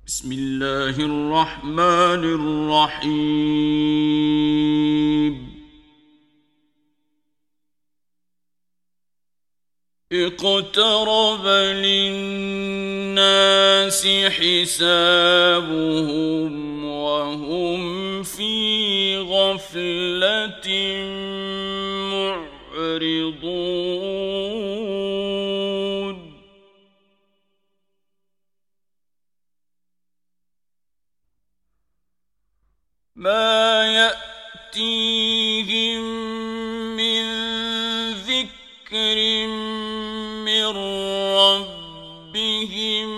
بسم الله الرحمن الرحيم اقترب للناس حسابهم وهم في غفلة معرضون ما يأتيهم من ذكر من ربهم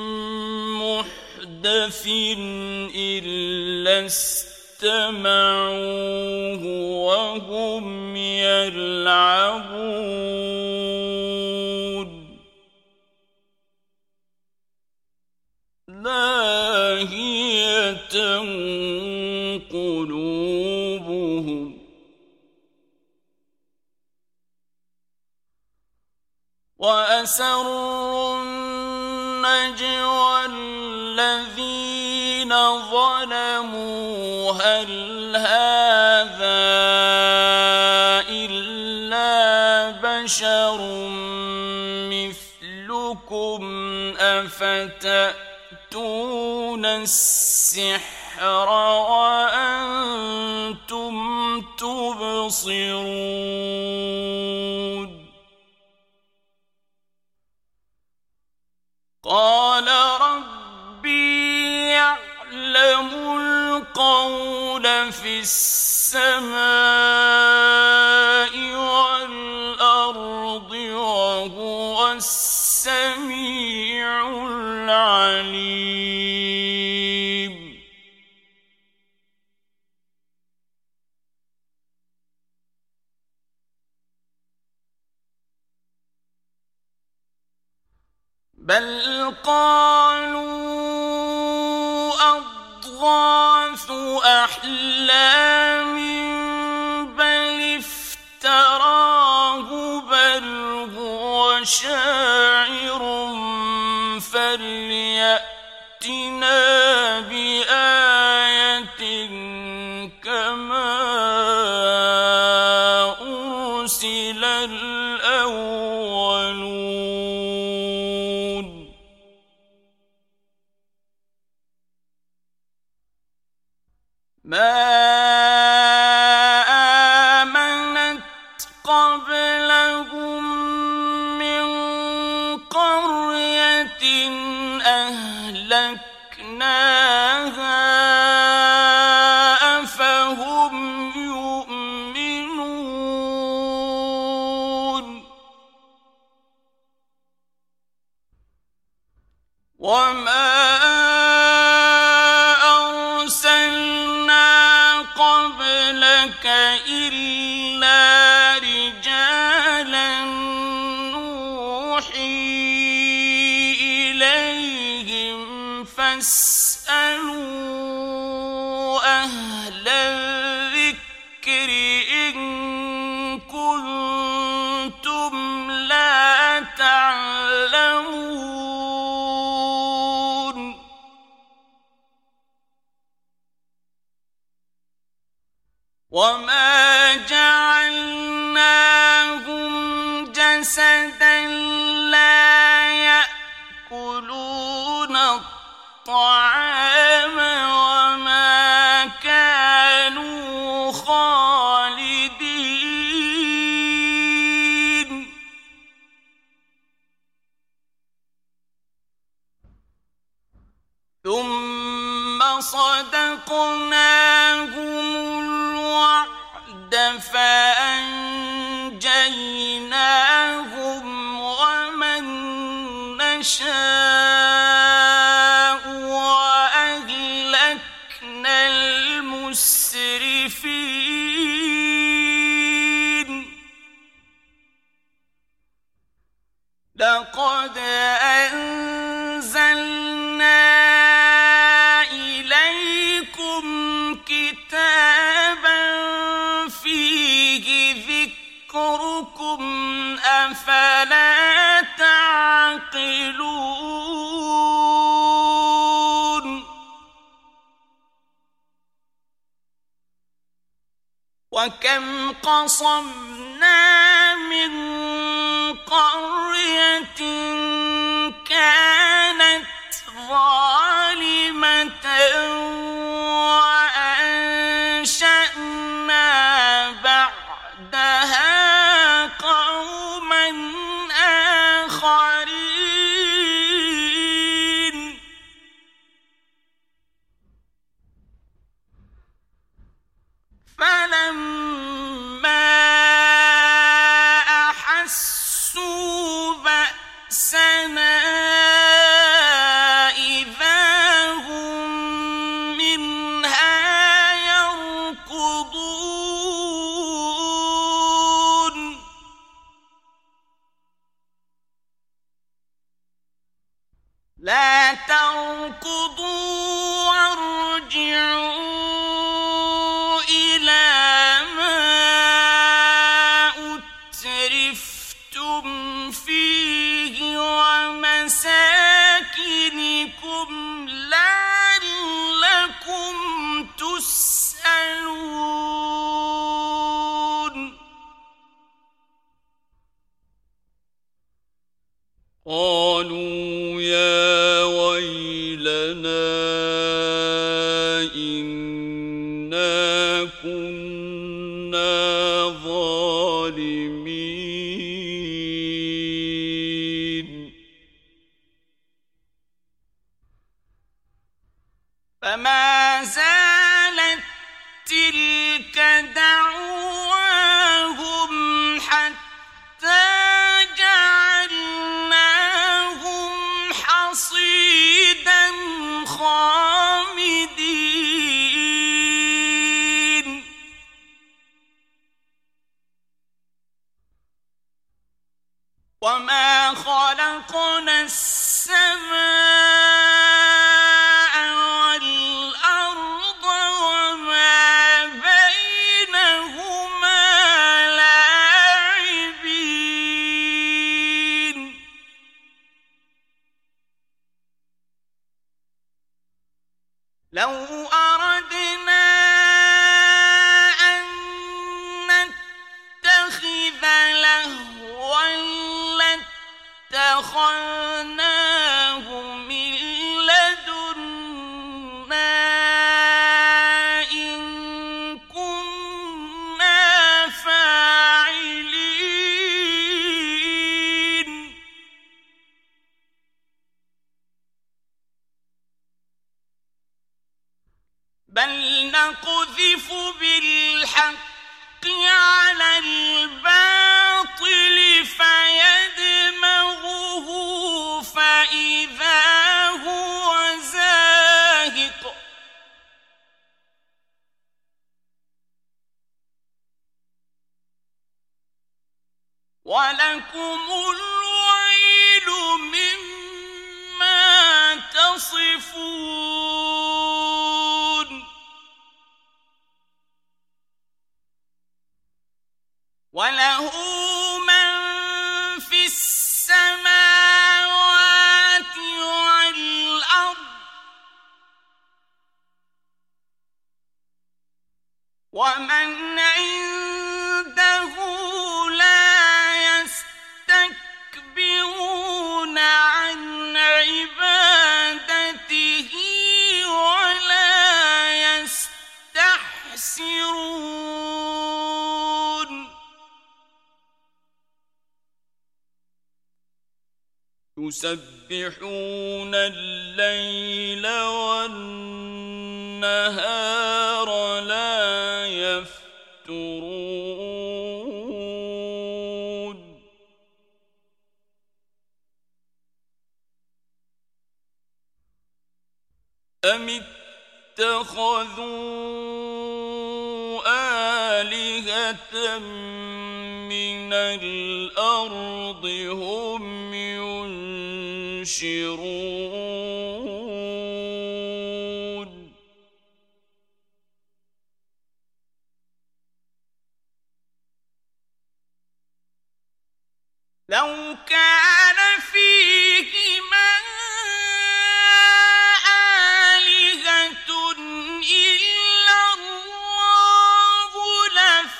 محدث إلا استمعوه وهم يلعبون لاهية قلوبهم وأسروا النجوى الذين ظلموا هل هذا إلا بشر مثلكم أفتأتون السحر وأنتم تبصرون قال ربي يعلم القول في السماء والأرض وهو السميع العليم بل قالوا أضغاث أحلام بل افتراه بل هو شاعر فليأتنا بآية كما أرسل الأولون ما آمنت قبلهم من قرية أهلكناها أفهم يؤمنون وما قبلك إلا رجالا نوحي إليهم فاسألوا أهل الذكر إن كنتم لا تعلمون وما جعلناهم جسدا لا يأكلون الطعام وما كانوا خالدين ثم صدقناهم فأنجيناهم ومن نشاء وأهلكنا المسرفين لقد أنزلنا إليكم كتابا وكم قصمنا من قرية كانت ظالمة وأنشأنا بعدها قوما آخرين فلما أحسوا بأسنا إذا هم منها يركضون لا تركضوا وارجعوا مساكنكم لعلكم تسألون قالوا يا ويلنا إنا كنا ظالمين فما زالت تلك دعواهم حتى جعلناهم حصيدا خامدين وما خلقنا السماء والأرض وما بينهما لاعبين لو أردنا أن نتخذ لهوا لاتخذناه من لدنا إن كنا فاعلين بل نقذف بالحق على الباطل فيدمغه فإذا هو زاهق ولكم الويل مما تصفون وله من في السماوات والأرض ومن عنده لا يستكبرون عن عبادته ولا يستحسرون يسبحون الليل والنهار لا يفترون أم اتخذوا آلهة من الأرض هم ينشرون لو كان فيهما آلهة إلا الله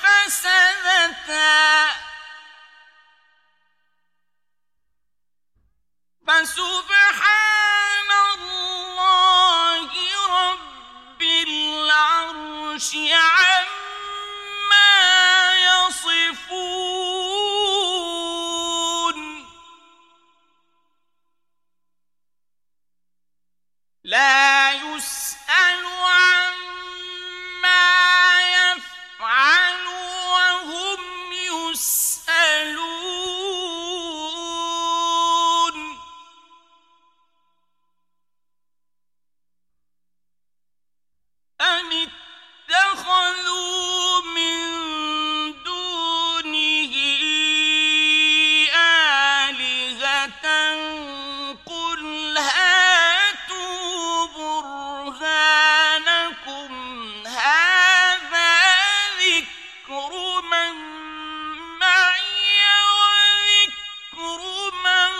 أوزانكم هذا ذكر من معي وذكر من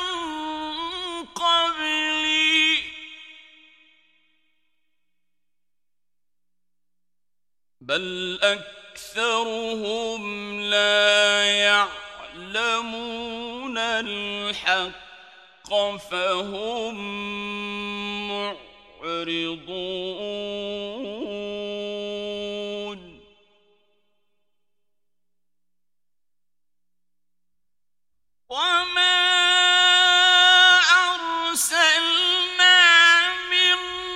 قبلي بل أكثرهم لا يعلمون الحق فهم معرضون وما أرسلنا من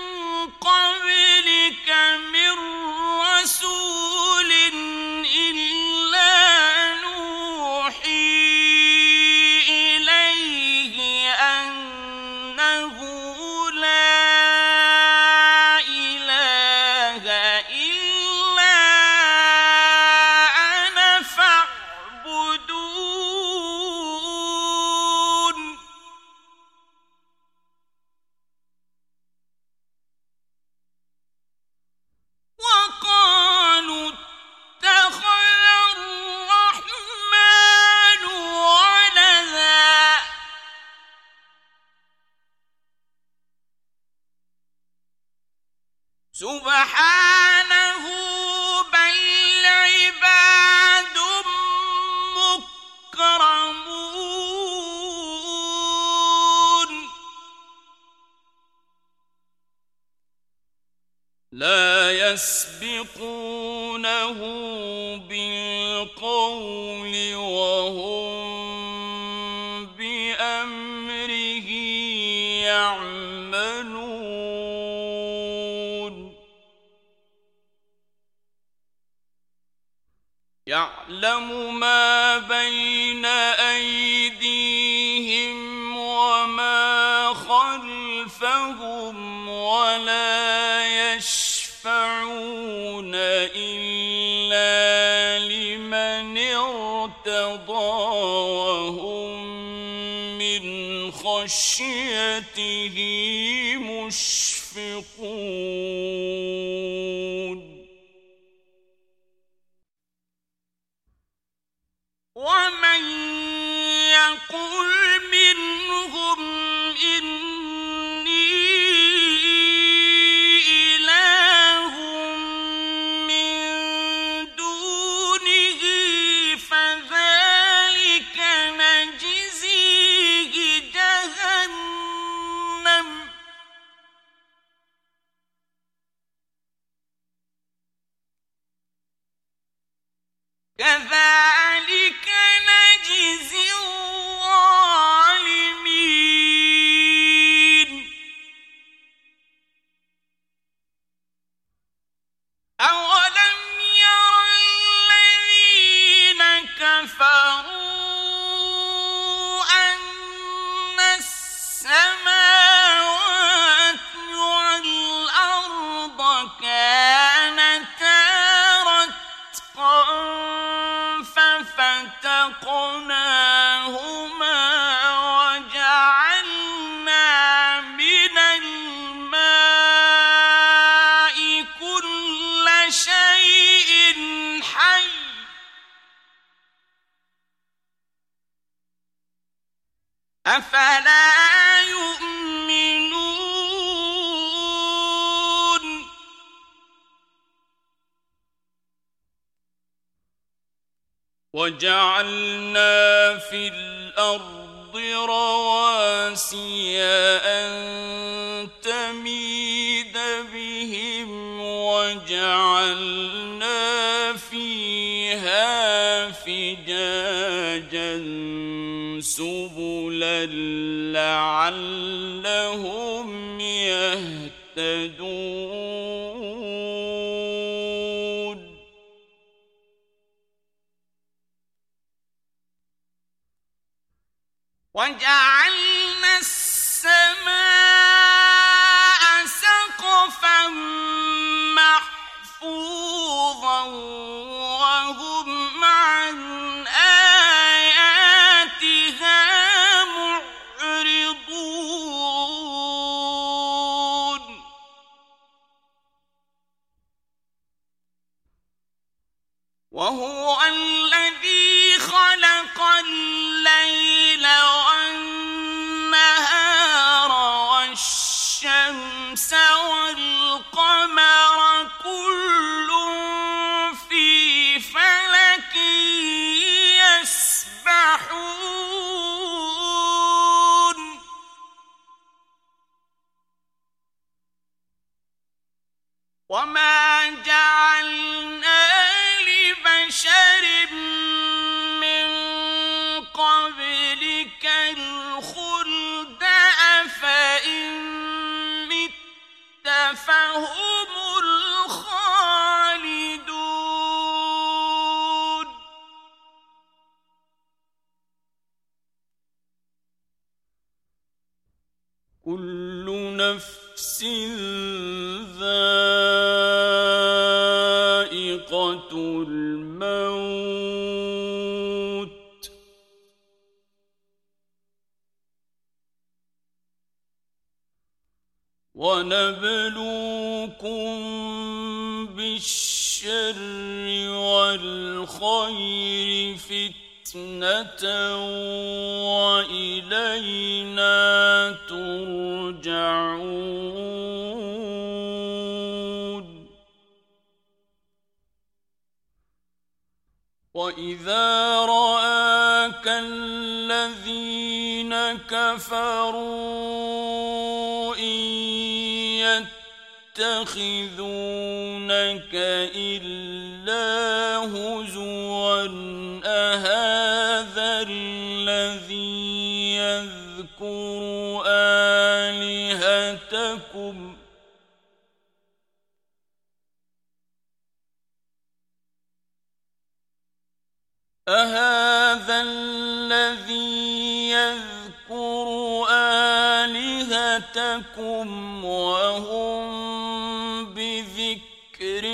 قبلك من رسول إلا نوحي إليه أنه لا إله إلا أنا فاعبدون وقالوا اتخذ الرحمن ولدا سبحانه بل عباد مكرمون لا يسبقونه بالقول وهم بأمره يعملون يعلم ما بين أيديهم وما خلفهم ولا يشفعون إلا لمن ارتضى وهم من خشيته مشفقون ومن يقل منهم إني إله من دونه فذلك نجزيه جهنم كذلك نجزي الظالمين أولم ير الذين كفروا أن السماوات والأرض كانتا رتقا ففتقناهما وجعلنا من الماء كل شيء حي أفلا يؤمنون وجعلنا في الأرض رواسي أن تميد بهم وجعلنا فيها فجاجا سبلا لعلهم يهتدون وجعلنا السماء سقفا محفوظا وهم عن آياتها معرضون وهو الذي خلق الليل والنهار والشمس والقمر كل في فلك يسبحون وما جعلنا لبشر من قبلك الخلد أفإن مت فهم الخالدون كل نفس ذائقة الموت ونبلوكم بالشر والخير فتنة وإلينا ترجعون وإذا رآك الذين كفروا إن يتخذونك إلا هزوا أهذا الذي يذكر آلهتكم أهذا الذي يذكر آلهتكم وهم بذكر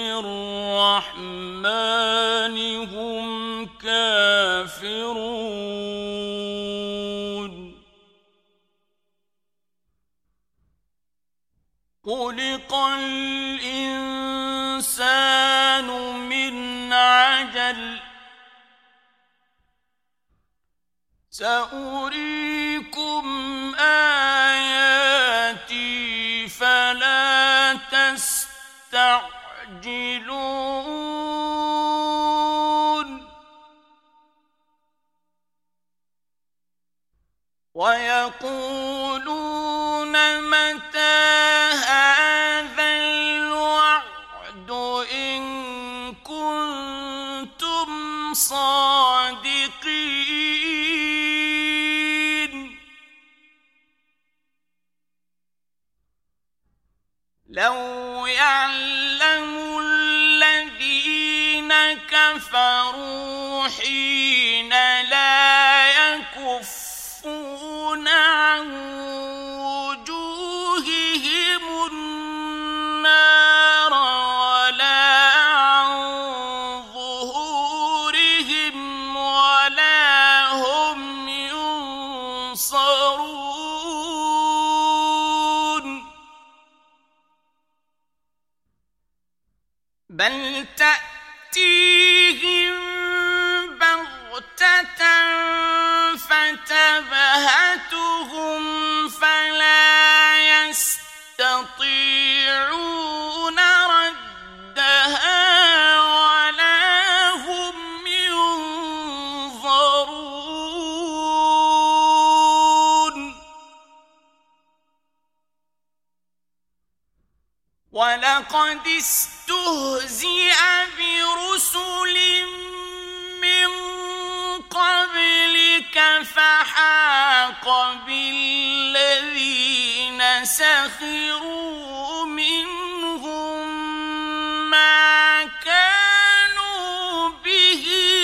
الرحمن هم كافرون خلق الإنسان من عجل سأريكم آياتي فلا تستعجلون ويقولون متى هذا الوعد إن كنتم صادقين لو يعلم الذين كفروا حين لا يكفون عن وجوههم النار ولا عن ظهورهم ولا هم ينصرون بل تأتيهم بغتة فتبهتهم فلا يستطيعون ردها ولا هم ينظرون ولقد استهزئ برسل من قبلك فحاق بالذين سخروا منهم ما كانوا به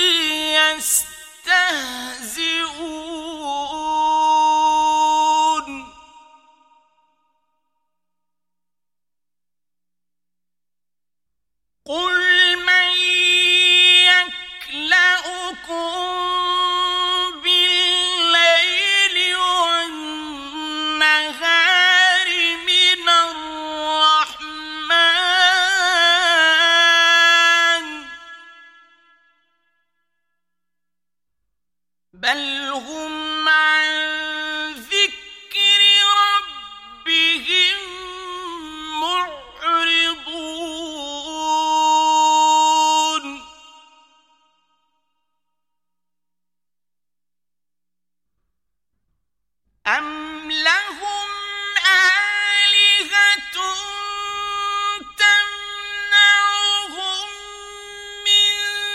يستهزئون قل من يكلؤكم بالليل والنهار من الرحمن بل هم عن ذكر ربهم معرضون أم لهم آلهة تمنعهم من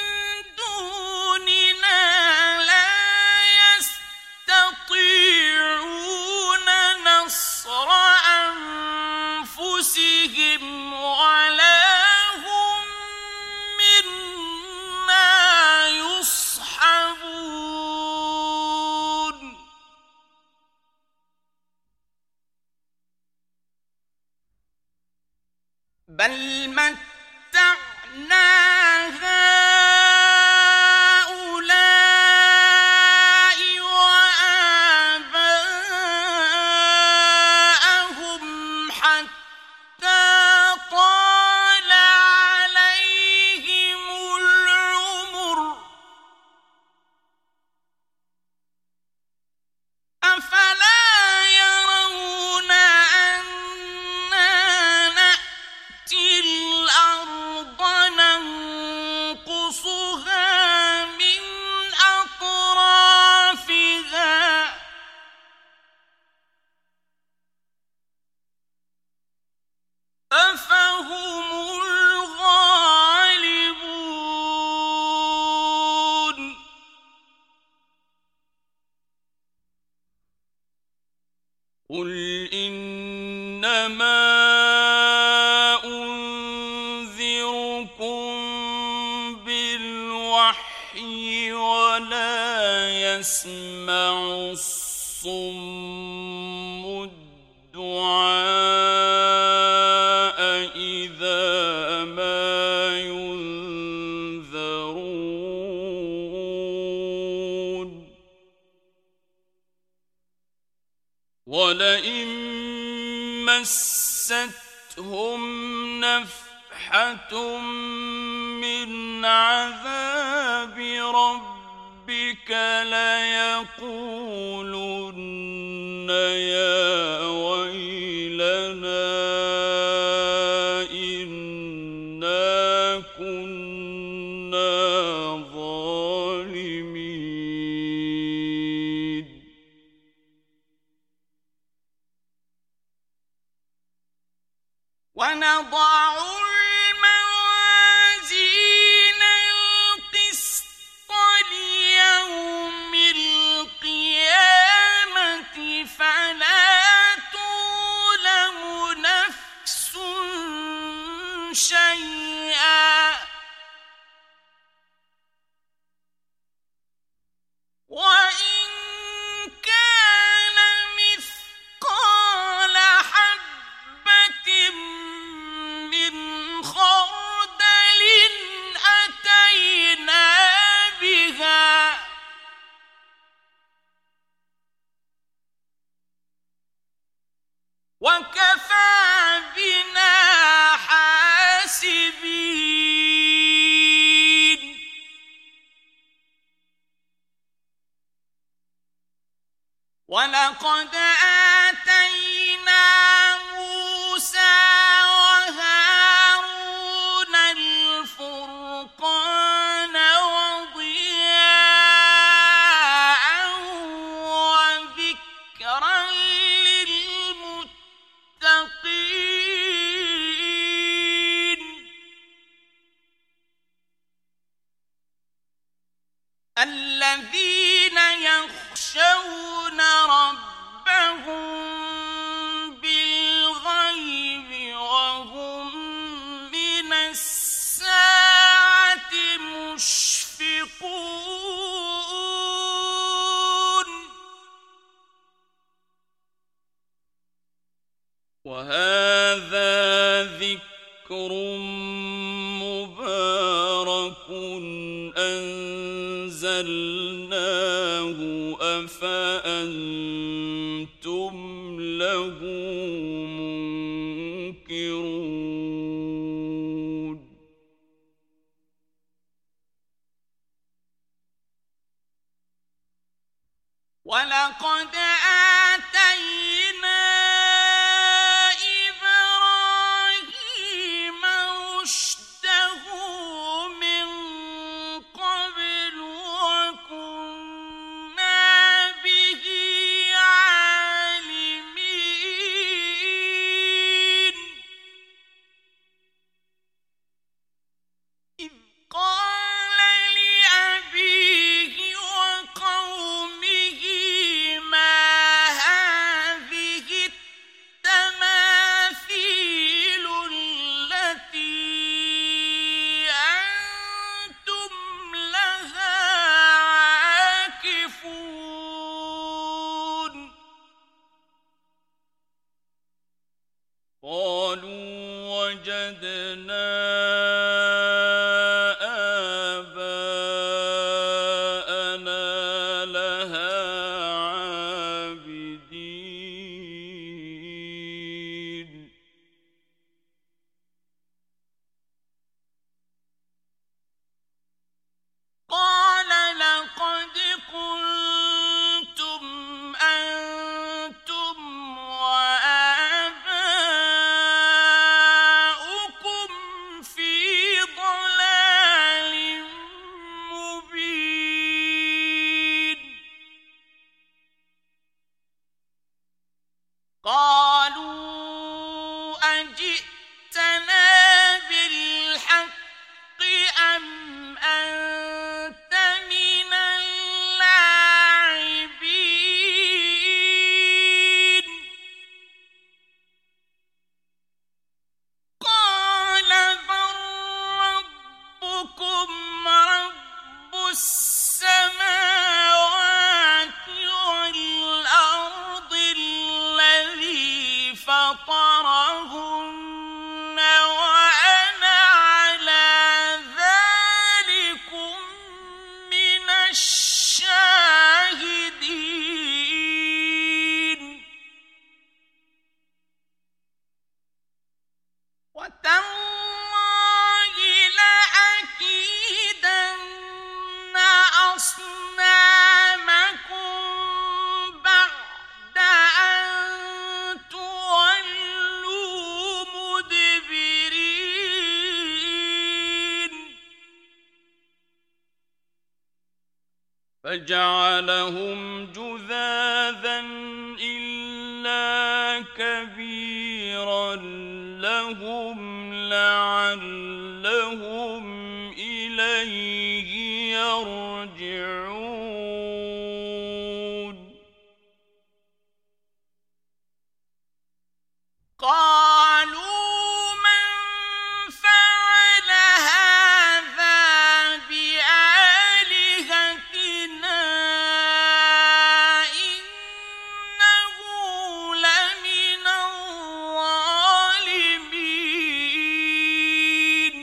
دوننا لا يستطيعون نصر أنفسهم ولا هم منا يصحبون بل متعنا هؤلاء وآباءهم حتى طال عليهم العمر أفلا يرون أنا نأتي الأرض ننقصها من أطرافها أفهم الغالبون قل إنما أنذركم بالوحي ولا يسمع الصم الدعاء إذا ما ينذرون ولئن مستهم نفحة من عذاب ربك ليقولن يا ويلنا إنا كنا ظالمين ونضع الموازين القسط ليوم القيامة فلا تظلم نفس شيئا وإن كان مثقال حبة من خردل أتينا بها وكفى بنا حاسبين ولقد آتينا موسى وهارون الفرقان وضياء وذكرا للمتقين الذين يخشون ربهم بالغيب وهم من الساعة مشفقون وهذا ذكر مبارك أنزلناه أفأنتم له منكرون وَلَقَدْ آتَيْنَا إِبْرَاهِيمَ رُشْدَهُ مِن قَبْلُ وَكُنَّا بِهِ عَالِمِينَ إِذْ قَالَ لِأَبِيهِ وَقَوْمِهِ مَا هَٰذِهِ التَّمَاثِيلُ الَّتِي أَنتُمْ لَهَا عَاكِفُونَ قَالُوا وَجَدْنَا آبَاءَنَا لَهَا عَابِدِينَ قَالَ لَقَدْ كُنتُمْ أَنتُمْ وَآبَاؤُكُمْ فِي ضَلَالٍ مُّبِينٍ قَالُوا أَجِئْتَنَا بِالْحَقِّ أَمْ أَنتَ مِنَ اللاعبين قال بل ربكم رب السماوات والأرض الذي فطرهن وأنا على ذلكم من الشاهدين وتالله لأكيدن أصنامكم بعد أن تولوا مدبرين فجعلهم جذاذا إلا كبيرا لهم لعلهم إليه يرجعون قالوا من فعل هذا بآلهتنا إنه لمن الظالمين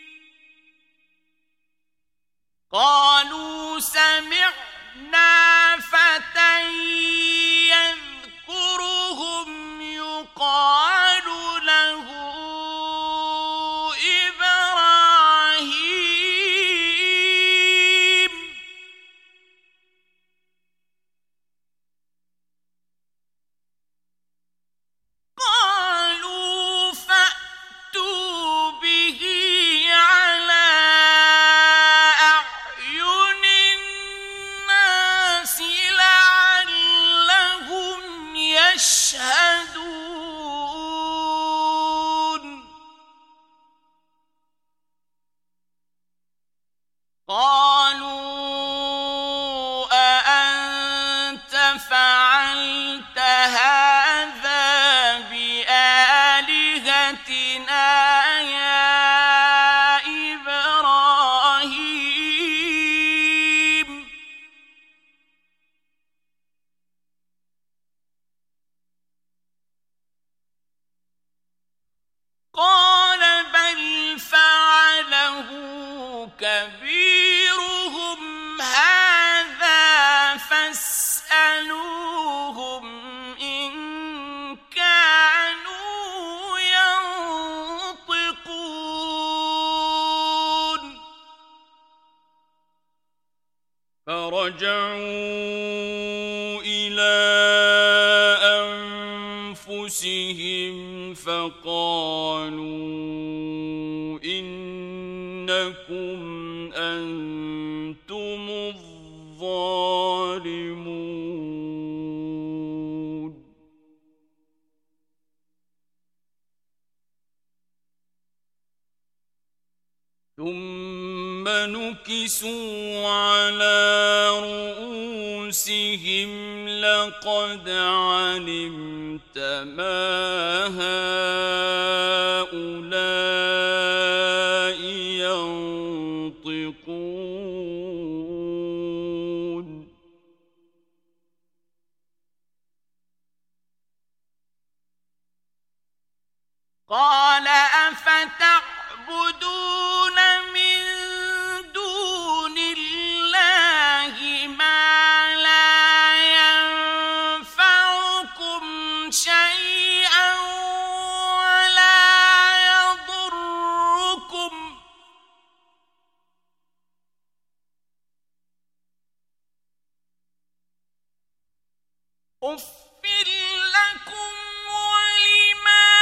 قالوا سمعنا فتى يذكرهم يقال له إبراهيم قالوا فأتوا به على أعين الناس لعلهم يشهدون قالوا أأنت فعلت هذا بآلهتنا يا إبراهيم قال بل فعله كبيرهم هذا فاسألوهم إن كانوا ينطقون فرجعوا فقالوا إنكم أنتم الظالمون ثم نكسوا على رؤوسهم لقد علمت ما هؤلاء ينطقون قال أفتعبدون من دون الله ما لا ينفعكم شيئا ولا يضركم أُفٍّ لكم ولما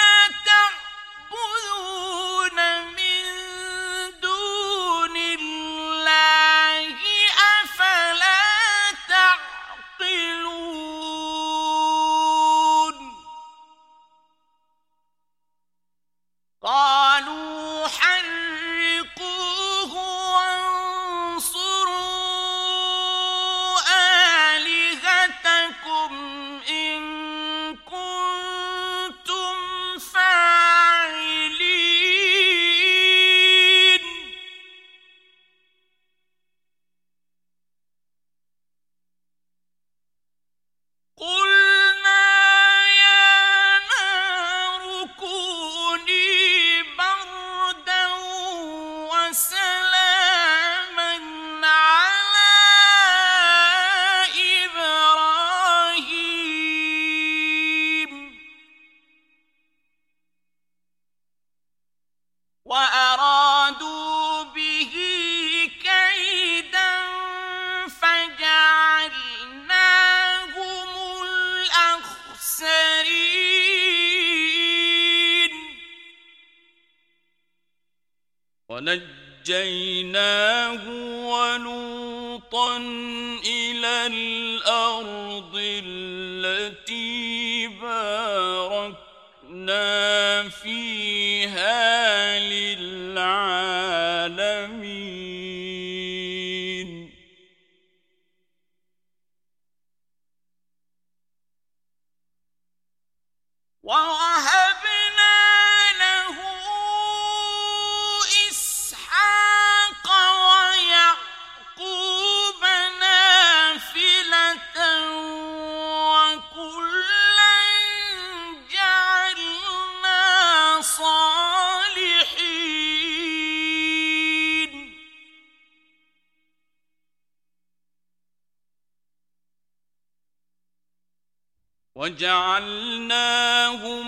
تعبدون من دون الله أفلا تعقلون قالوا حرقوه وانصروا آلهتكم إن كنتم فاعلين قلنا يا نار كوني بردا وسلاما على إبراهيم وأرادوا به كيدا فجعلناهم الأخسرين ونجيناه ولوطا إلى الأرض التي باركنا فيها للعالمين ووهبنا له إسحاق ويعقوب نافلة وكلا جعلنا صالحين وجعلناهم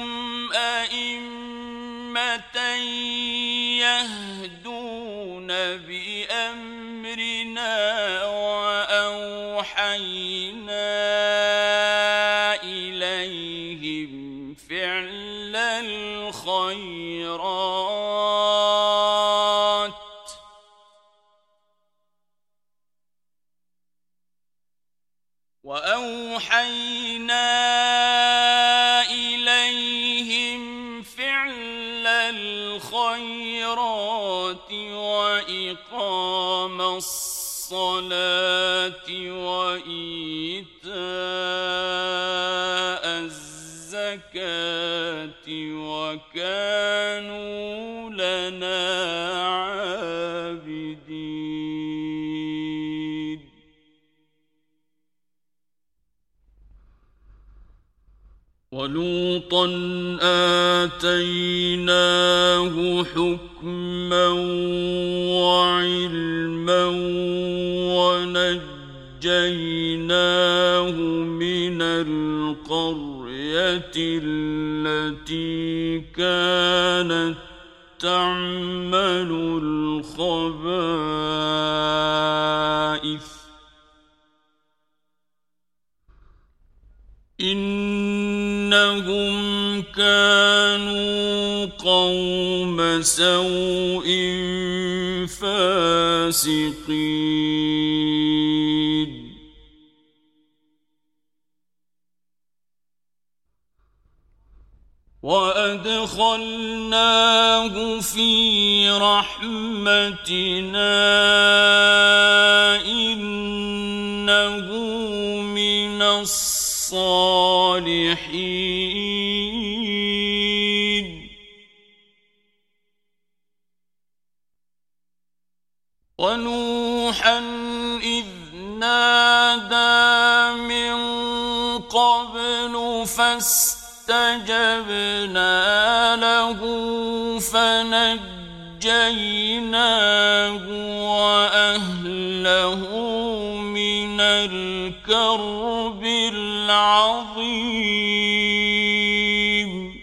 أئمة يهدون بأمرنا وأوحينا إليهم فعل الخيرات وإقام الصلاة وإيتاء الزكاة وكانوا لنا عابدين. ولوطا آتيناه حكما وعلما ونجيناه من القرية التي كانت تعمل الخبائث إنهم كانوا قوم سوء فاسقين وأدخلناه في رحمتنا إنه من الصالحين ونوحا إذ نادى من قبل فاستجبنا له فنجيناه وأهله من الكرب العظيم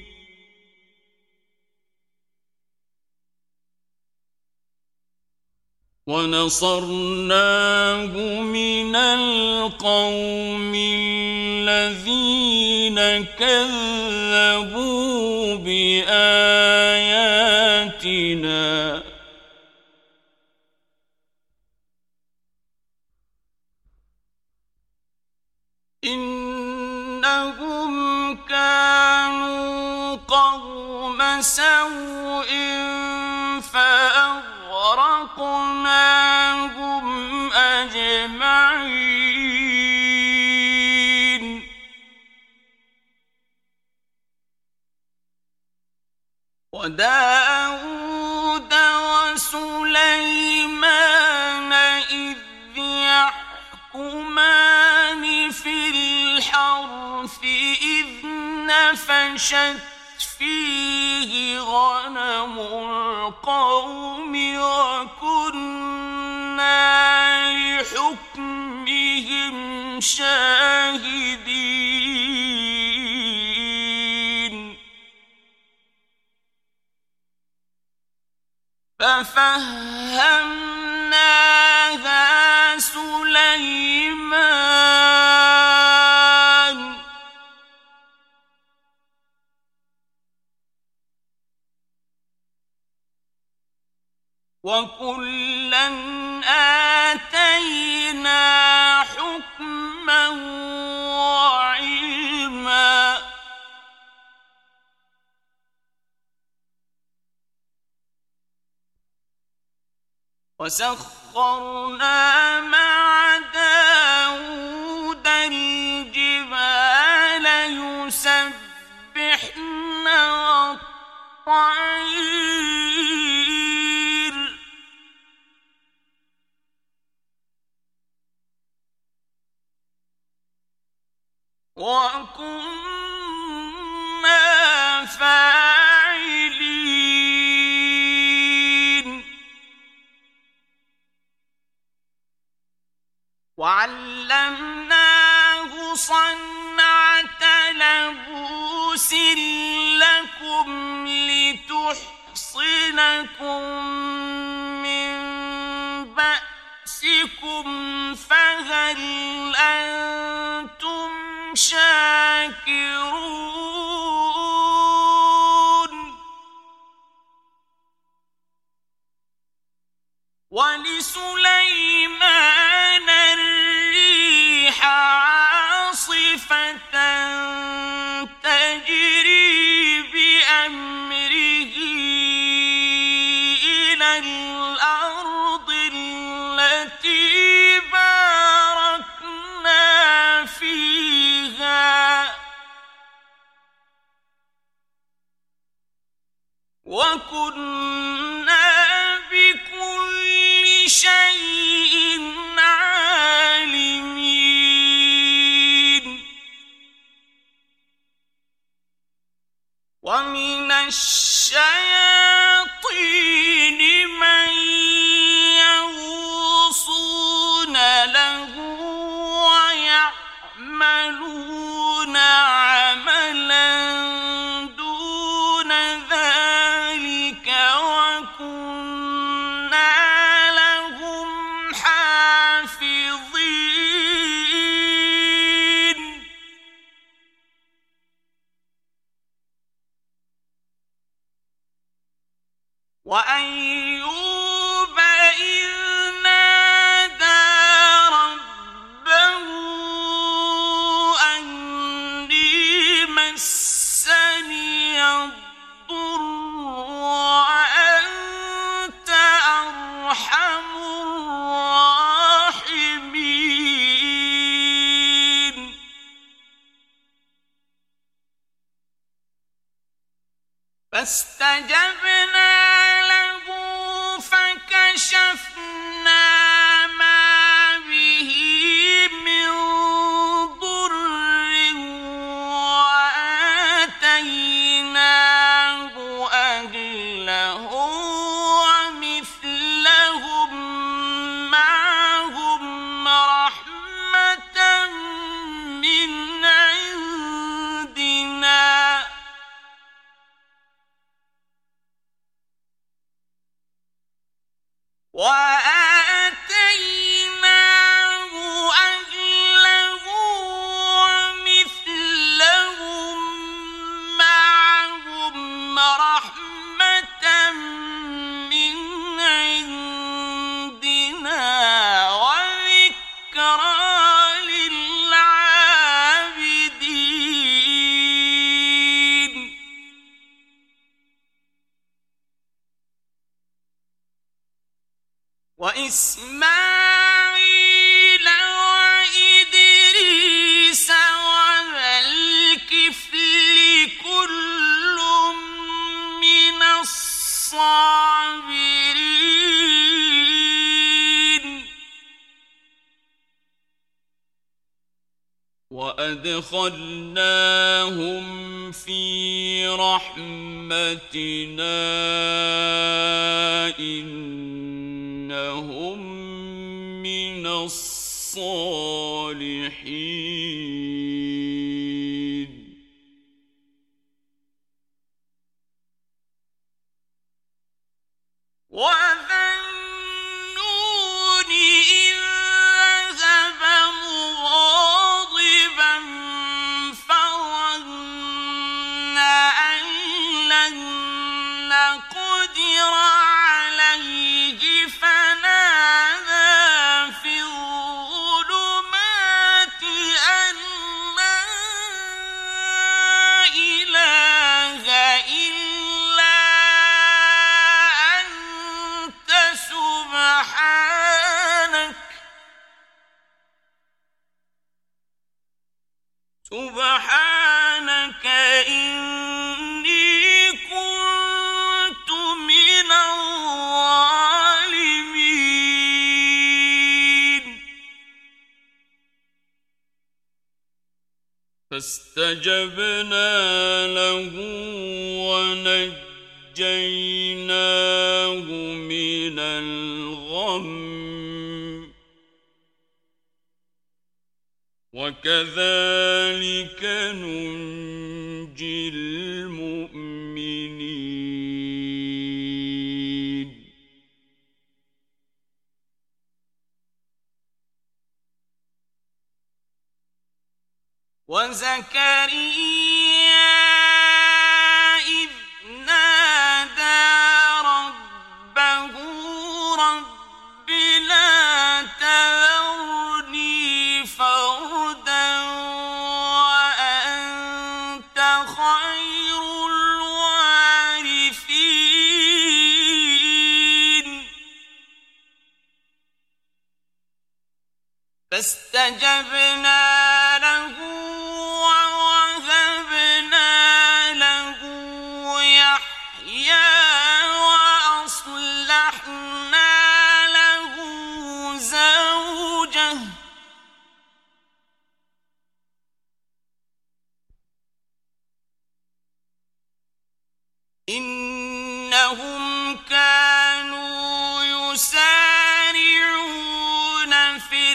ونصرناه من القوم الذين كذبوا بآياتنا إنهم كانوا قوم سوء فأغرقناهم أجمعين وداود وسليمان إذ يحكمان في الحرث إذ نفشت فيه غنم القوم وكنا لحكمهم شاهدين ففهمناها سليمان وكلا آتينا حكما وعلما وسخرنا مع داود الجبال يسبحن والطير وكنا فاعلين وعلمناه صنعة لبوس لكم لتحصنكم من بأسكم فهل أنتم شاكرون ولسليمان الريح عاصفة تجري بأمره إلى الأرض التي باركنا فيها وكنا بكل شيء عالمين ومن الشياطين من وأيوب إذ نادى ربه أني مسني الضر وأنت أرحم الراحمين فاستجبنا له فكشفنا ما به من ضر وآتيناه أهله ومثلهم معهم رحمة من عندنا وآتيناه أهله ومثلهم معهم رحمة من عندنا وذكرى للعابدين وإسماعيل وإدريس وذا الكفل كل من الصابرين وأدخلناهم في رحمتنا إنهم من الصالحين وذا النون إذ ذهب مغاضبا فظن أن لن نقدر عليه فنادى في الظلمات أن لا إله إلا أنت سبحانك إني كنت من الظالمين فاستجبنا له ونجيناه من الغم وكذلك ننجي المؤمنين وزكريا إذ نادى ربه رب لا تذرني فردا وأنت خير الوارثين فاستجبنا له ووهبنا له يحيى وأصلحنا له زوجه إنهم كانوا يسارعون في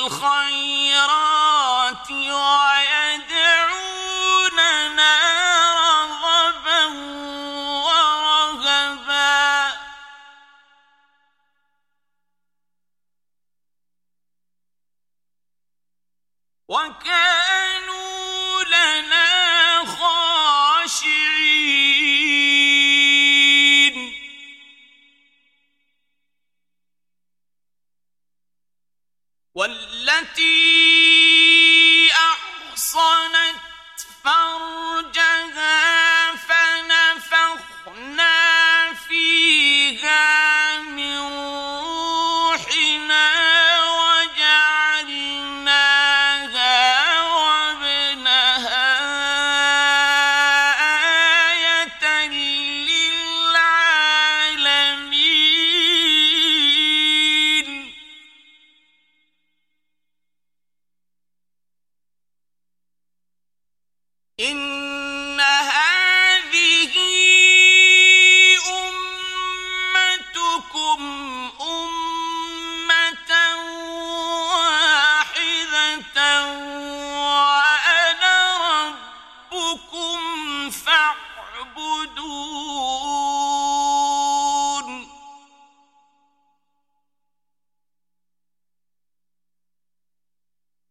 الخيرات ويدعوننا رغبا ورهبا وكانوا لنا خاشعين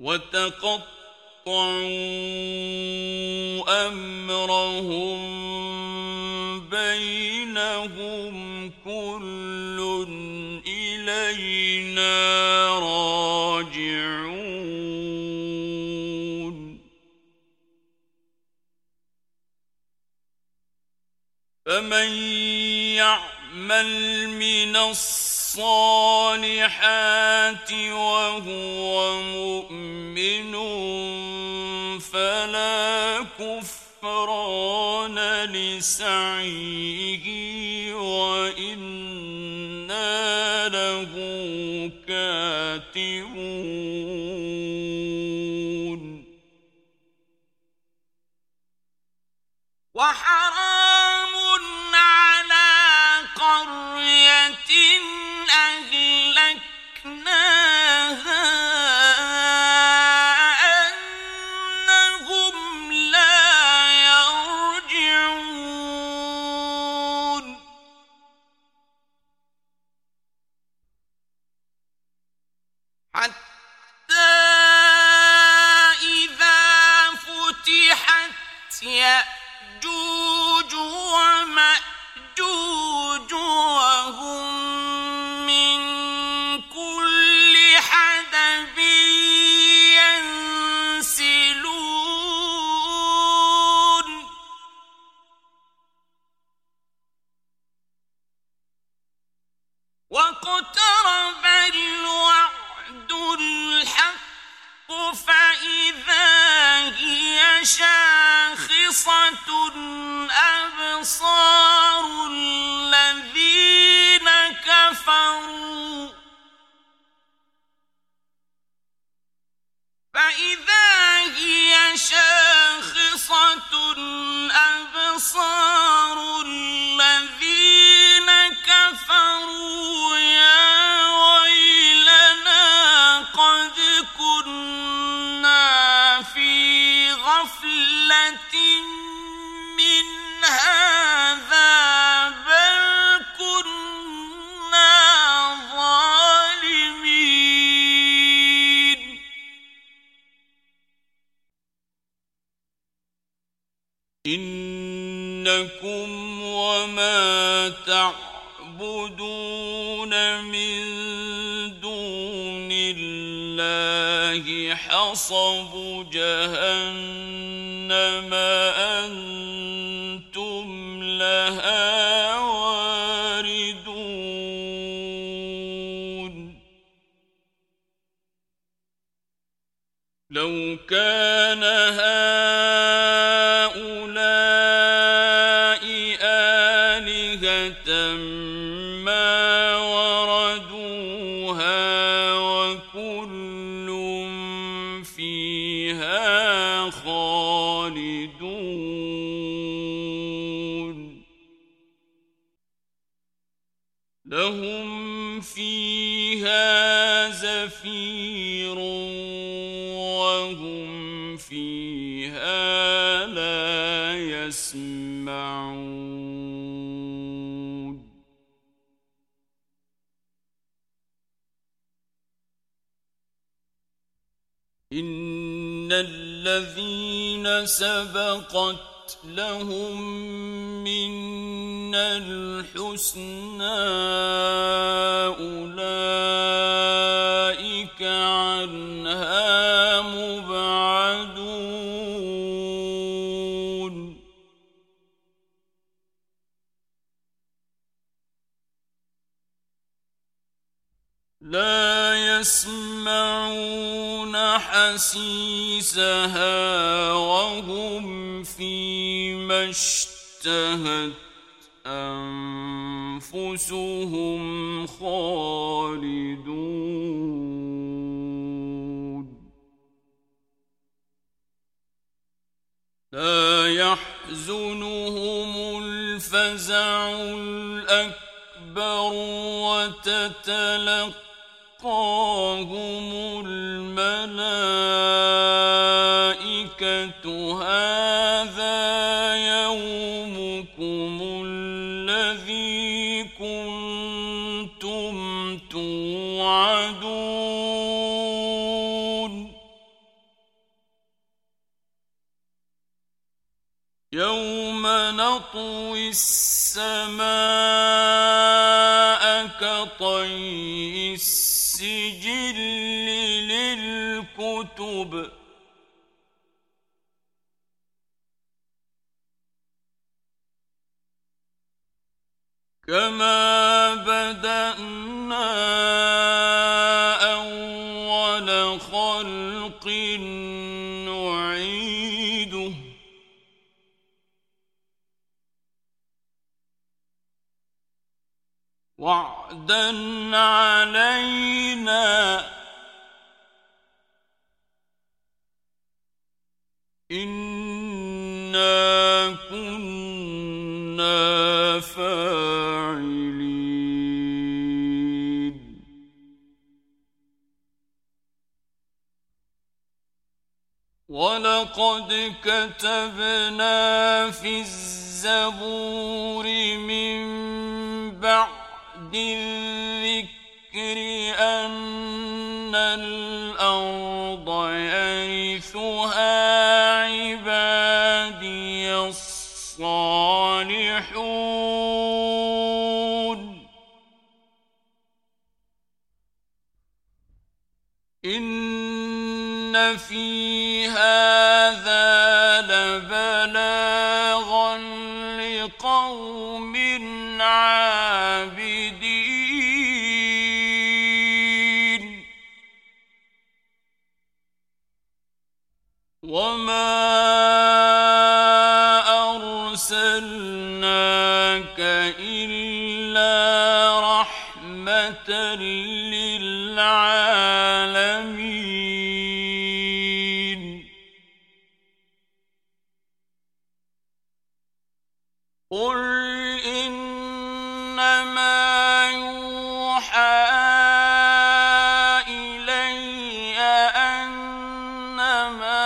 وتقطعوا أمرهم بينهم كل إلينا راجعون فمن يعمل من الصالحات وهو مؤمن فلا كفران لسعيه وإنا له كاتبون وحرام على قرية أهلكناها أنهم لا يرجعون حتى إذا فتحت يأجوج ومأجوج وهم من كل حدب ينسلون واقترب الوعد الحق فإذا هي شاخصة أبصار الذين كفروا فإذا هي شاخصة أبصار الذين كفروا يا ويلنا قد كنا في غفلة من هذا بل كنا ظالمين إنكم وما تعبدون من دون الله حصب جهنم أنتم لها واردون لو كان هؤلاء آلهة ما وردوها وكل فيها خالدون لهم فيها زفير وهم فيها لا يسمعون إن الذين سبقت لهم منا الحسنى أولئك عنها مبعدون لا يسمعون حسيسها وهم فيما اشتهت أنفسهم خالدون لا يحزنهم الفزع الأكبر وتتلقاهم الملائكة هذا يومكم الذي كنتم توعدون نطوي السماء كطي السجل للكتب كما بدأنا أول خلق نعيده وعدا علينا إنا كنا فاعلين ولقد كتبنا في الزبور من بعد الذكر أن الأرض يرثها عبادي الصالحون إن في هذا لبلاغا لقوم عابدين وما أرسلناك إلا رحمة للعالمين قل إنما يوحى إلي أنما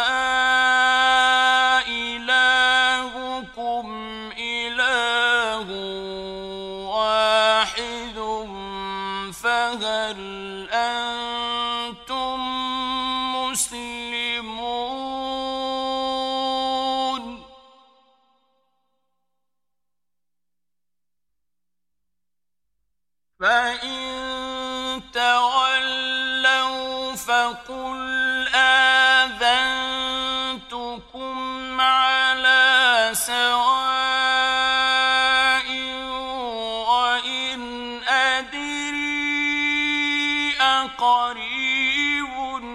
إلهكم إله واحد فهل أنتم مسلمون فإن تولوا فقل آذنتكم على سواء وإن أدري أقريب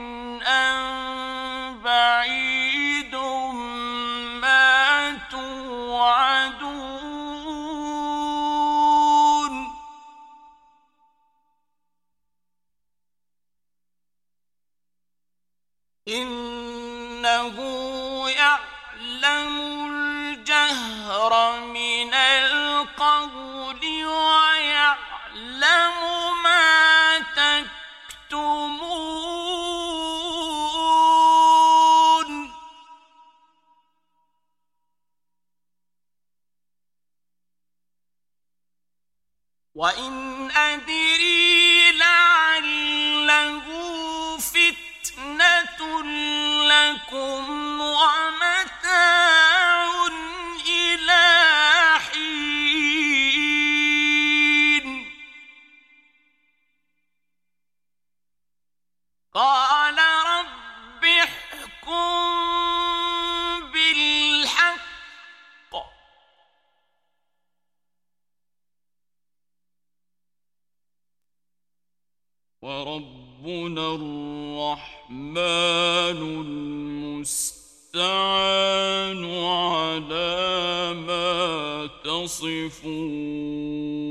أم بعيد ما توعدون إنه يعلم الجهر من القول ويعلم ما تكتمون وإن أدري لعله فتنة لكم ومتاع إلى حين قال رب احكم بالحق وربنا الرحمن المستعان على ما تصفون